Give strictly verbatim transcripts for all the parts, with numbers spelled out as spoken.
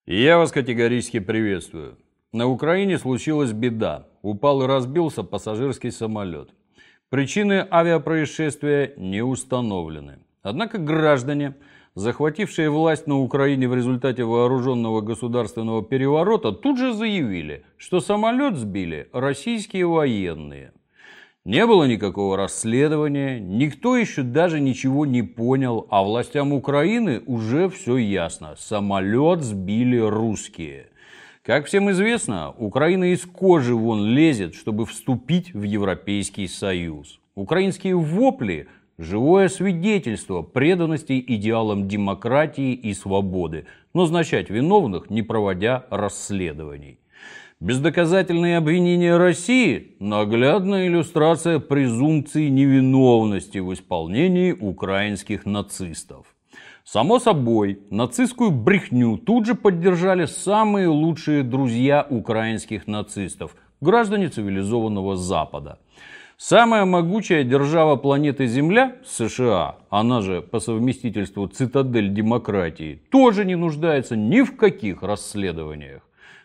Я вас категорически приветствую. На Украине случилась беда. Упал и разбился пассажирский самолет. Причины авиапроисшествия не установлены. Однако граждане, захватившие власть на Украине в результате вооруженного государственного переворота, тут же заявили, что самолет сбили российские военные. Не было никакого расследования, никто еще даже ничего не понял, а властям Украины уже все ясно. Самолет сбили русские. Как всем известно, Украина из кожи вон лезет, чтобы вступить в Европейский Союз. Украинские вопли – живое свидетельство преданности идеалам демократии и свободы, назначать виновных, не проводя расследований. Бездоказательные обвинения России – наглядная иллюстрация презумпции невиновности в исполнении украинских нацистов. Само собой, нацистскую брехню тут же поддержали самые лучшие друзья украинских нацистов – граждане цивилизованного Запада. Самая могучая держава планеты Земля, США, она же по совместительству цитадель демократии, тоже не нуждается ни в каких расследованиях.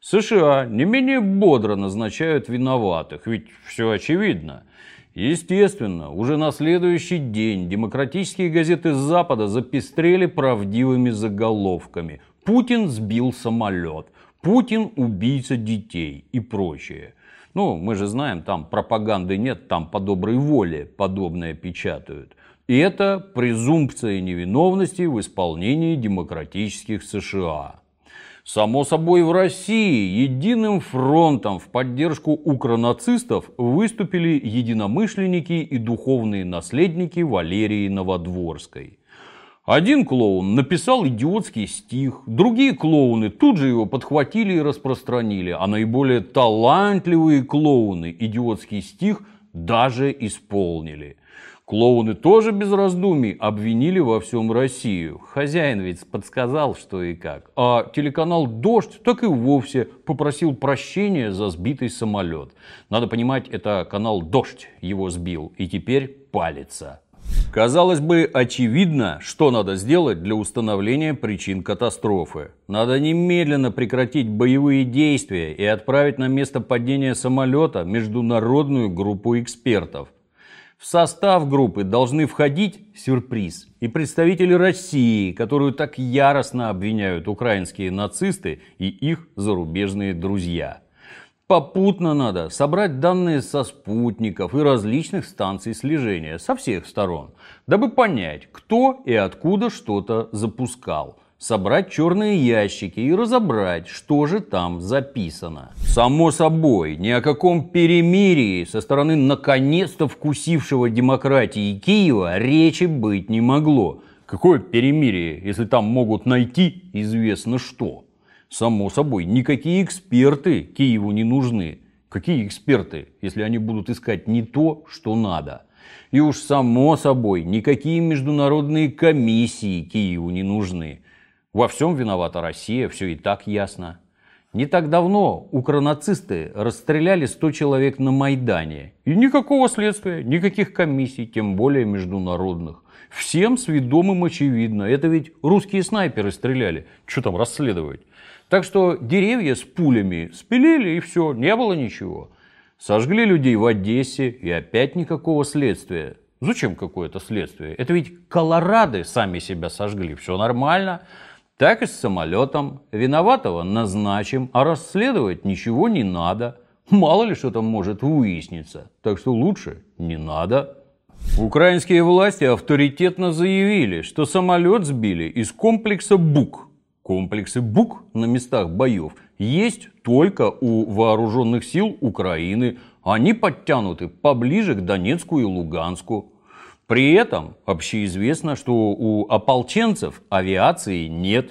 США не менее бодро назначают виноватых, ведь все очевидно. Естественно, уже на следующий день демократические газеты Запада запестрели правдивыми заголовками. Путин сбил самолет, Путин убийца детей и прочее. Ну, мы же знаем, там пропаганды нет, там по доброй воле подобное печатают. И это презумпция невиновности в исполнении демократических США. Само собой, в России единым фронтом в поддержку укронацистов выступили единомышленники и духовные наследники Валерии Новодворской. Один клоун написал идиотский стих, другие клоуны тут же его подхватили и распространили, а наиболее талантливые клоуны идиотский стих даже исполнили. Клоуны тоже без раздумий обвинили во всем Россию. Хозяин ведь подсказал, что и как. А телеканал «Дождь» так и вовсе попросил прощения за сбитый самолет. Надо понимать, это канал «Дождь» его сбил и теперь палится. Казалось бы, очевидно, что надо сделать для установления причин катастрофы. Надо немедленно прекратить боевые действия и отправить на место падения самолета международную группу экспертов. В состав группы должны входить, сюрприз, и представители России, которую так яростно обвиняют украинские нацисты и их зарубежные друзья. Попутно надо собрать данные со спутников и различных станций слежения со всех сторон, дабы понять, кто и откуда что-то запускал. Собрать черные ящики и разобрать, что же там записано. Само собой, ни о каком перемирии со стороны наконец-то вкусившего демократии Киева речи быть не могло. Какое перемирие, если там могут найти известно что? Само собой, никакие эксперты Киеву не нужны. Какие эксперты, если они будут искать не то, что надо? И уж само собой, никакие международные комиссии Киеву не нужны. Во всем виновата Россия, все и так ясно. Не так давно укронацисты расстреляли сто человек на Майдане. И никакого следствия, никаких комиссий, тем более международных. Всем сведомым очевидно, это ведь русские снайперы стреляли. Что там расследовать? Так что деревья с пулями спилили и все, не было ничего. Сожгли людей в Одессе и опять никакого следствия. Зачем какое-то следствие? Это ведь колорадо сами себя сожгли, все нормально. Так и с самолетом. Виноватого назначим, а расследовать ничего не надо. Мало ли что там может выясниться. Так что лучше не надо. Украинские власти авторитетно заявили, что самолет сбили из комплекса «Бук». Комплексы «Бук» на местах боев есть только у вооруженных сил Украины. Они подтянуты поближе к Донецку и Луганску. При этом общеизвестно, что у ополченцев авиации нет.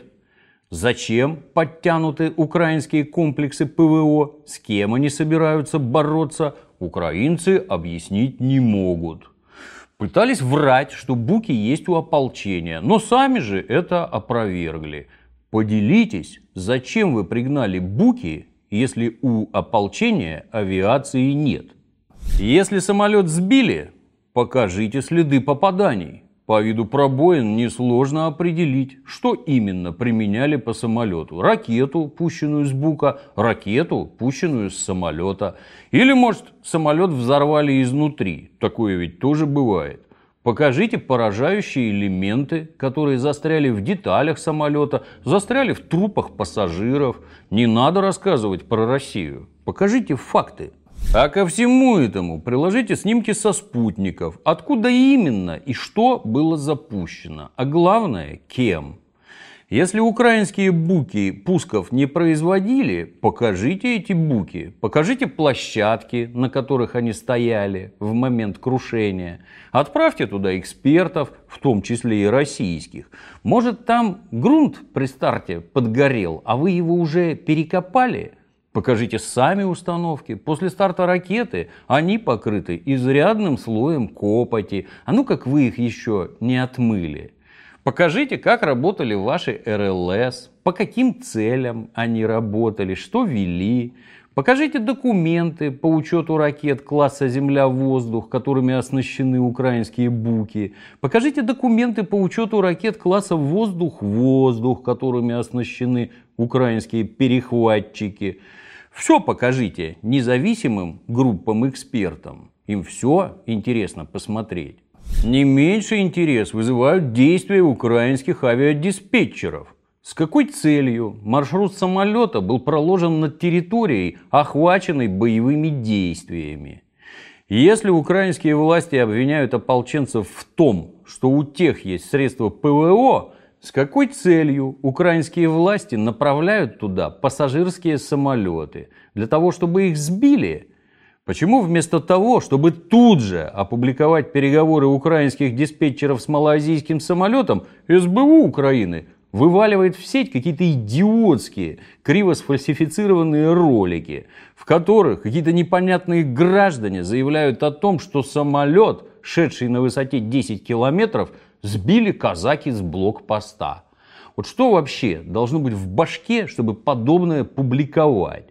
Зачем подтянуты украинские комплексы ПВО? С кем они собираются бороться? Украинцы объяснить не могут. Пытались врать, что буки есть у ополчения, но сами же это опровергли. Поделитесь, зачем вы пригнали буки, если у ополчения авиации нет? Если самолет сбили, покажите следы попаданий. По виду пробоин несложно определить, что именно применяли по самолету. Ракету, пущенную с бука, ракету, пущенную с самолета. Или, может, самолет взорвали изнутри. Такое ведь тоже бывает. Покажите поражающие элементы, которые застряли в деталях самолета, застряли в трупах пассажиров. Не надо рассказывать про Россию. Покажите факты. А ко всему этому приложите снимки со спутников, откуда именно и что было запущено, а главное, кем. Если украинские буки пусков не производили, покажите эти буки, покажите площадки, на которых они стояли в момент крушения. Отправьте туда экспертов, в том числе и российских. Может, там грунт при старте подгорел, а вы его уже перекопали? Покажите сами установки. После старта ракеты они покрыты изрядным слоем копоти. А ну как вы их еще не отмыли. Покажите, как работали ваши эр эл эс, по каким целям они работали, что вели. Покажите документы по учету ракет класса «Земля-воздух», которыми оснащены украинские буки. Покажите документы по учету ракет класса «Воздух-воздух», которыми оснащены украинские перехватчики. Все покажите независимым группам экспертам. Им все интересно посмотреть. Не меньший интерес вызывают действия украинских авиадиспетчеров. С какой целью маршрут самолета был проложен над территорией, охваченной боевыми действиями? Если украинские власти обвиняют ополченцев в том, что у тех есть средства пэ вэ о, с какой целью украинские власти направляют туда пассажирские самолеты? Для того, чтобы их сбили? Почему вместо того, чтобы тут же опубликовать переговоры украинских диспетчеров с малайзийским самолетом, эс бэ у Украины вываливает в сеть какие-то идиотские, криво сфальсифицированные ролики, в которых какие-то непонятные граждане заявляют о том, что самолет, шедший на высоте десять километров, сбили казаки с блокпоста. Вот что вообще должно быть в башке, чтобы подобное публиковать?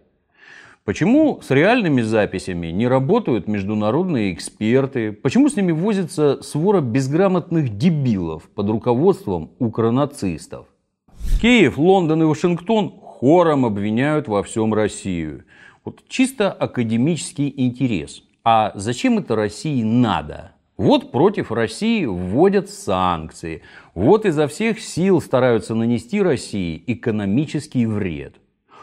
Почему с реальными записями не работают международные эксперты? Почему с ними возится свора безграмотных дебилов под руководством укронацистов? Киев, Лондон и Вашингтон хором обвиняют во всем Россию. Вот чисто академический интерес. А зачем это России надо? Вот против России вводят санкции. Вот изо всех сил стараются нанести России экономический вред.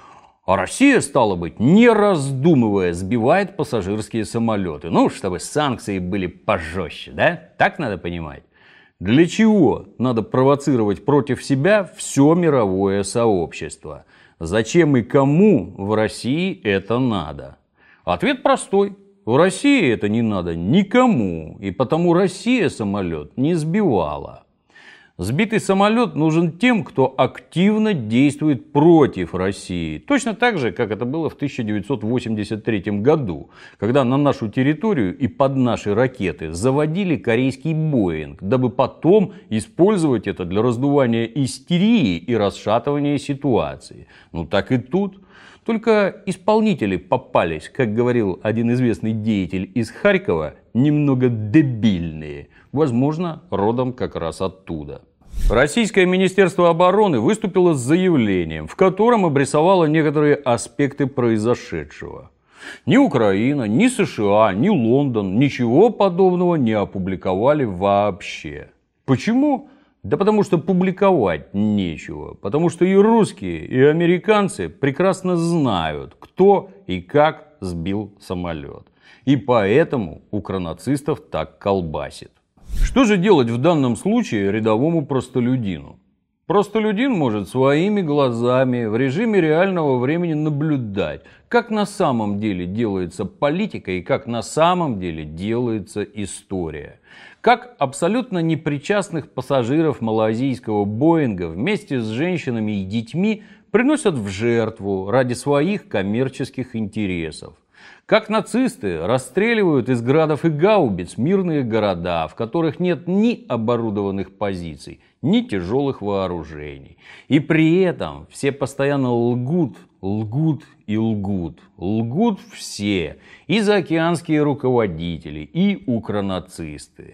А Россия, стало быть, не раздумывая, сбивает пассажирские самолеты. Ну, чтобы санкции были пожестче, да? Так надо понимать. Для чего надо провоцировать против себя все мировое сообщество? Зачем и кому в России это надо? Ответ простой. В России это не надо никому, и потому Россия самолет не сбивала. Сбитый самолет нужен тем, кто активно действует против России. Точно так же, как это было в тысяча девятьсот восемьдесят третьем году, когда на нашу территорию и под наши ракеты заводили корейский Боинг, дабы потом использовать это для раздувания истерии и расшатывания ситуации. Ну так и тут. Только исполнители попались, как говорил один известный деятель из Харькова, немного дебильные. Возможно, родом как раз оттуда. Российское Министерство обороны выступило с заявлением, в котором обрисовало некоторые аспекты произошедшего. Ни Украина, ни США, ни Лондон ничего подобного не опубликовали вообще. Почему? Да потому что публиковать нечего. Потому что и русские, и американцы прекрасно знают, кто и как сбил самолет. И поэтому укронацистов так колбасит. Что же делать в данном случае рядовому простолюдину? Простолюдин может своими глазами в режиме реального времени наблюдать, как на самом деле делается политика и как на самом деле делается история. Как абсолютно непричастных пассажиров малайзийского Боинга вместе с женщинами и детьми приносят в жертву ради своих коммерческих интересов. Как нацисты расстреливают из градов и гаубиц мирные города, в которых нет ни оборудованных позиций, ни тяжелых вооружений. И при этом все постоянно лгут, лгут и лгут. Лгут все. И заокеанские руководители, и укронацисты.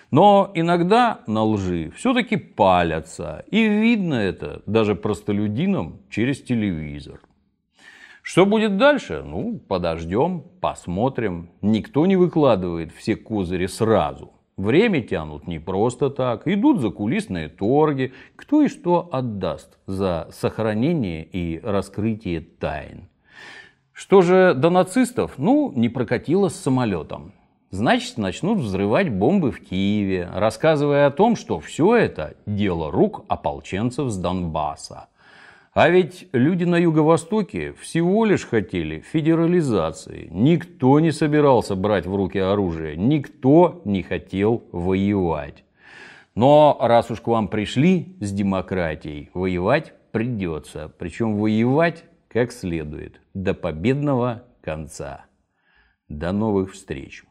Но иногда на лжи все-таки палятся. И видно это даже простолюдинам через телевизор. Что будет дальше? Ну, подождем, посмотрим. Никто не выкладывает все козыри сразу. Время тянут не просто так. Идут закулисные торги. Кто и что отдаст за сохранение и раскрытие тайн. Что же до нацистов? Ну, не прокатило с самолетом. Значит, начнут взрывать бомбы в Киеве, рассказывая о том, что все это дело рук ополченцев с Донбасса. А ведь люди на Юго-Востоке всего лишь хотели федерализации. Никто не собирался брать в руки оружие, никто не хотел воевать. Но раз уж к вам пришли с демократией, воевать придется. Причем воевать как следует, до победного конца. До новых встреч!